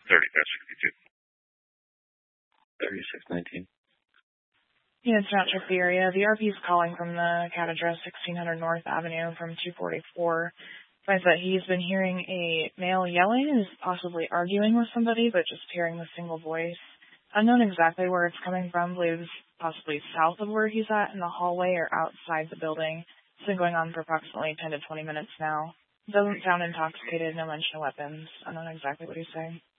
30-62. 3619. Yeah, it's not check the area. The RP is calling from the CAT address 1600 North Avenue from 244. Finds that he's been hearing a male yelling and is possibly arguing with somebody, but just hearing the single voice. Unknown exactly where it's coming from, believes possibly south of where he's at in the hallway or outside the building. It's been going on for approximately 10 to 20 minutes now. Doesn't sound intoxicated, no mention of weapons. Unknown exactly what he's saying.